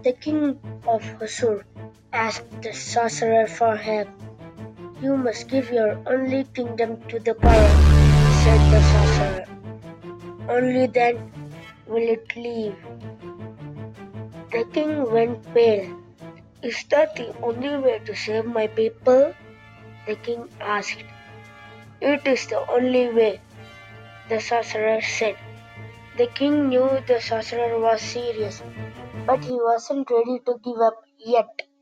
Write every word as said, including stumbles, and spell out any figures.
The king of Hosur asked the sorcerer for help. "You must give your only kingdom to the power," said the sorcerer. "Only then will it leave." The king went pale. "Is that the only way to save my people?" the king asked. "It is the only way," the sorcerer said. The king knew the sorcerer was serious, but he wasn't ready to give up yet.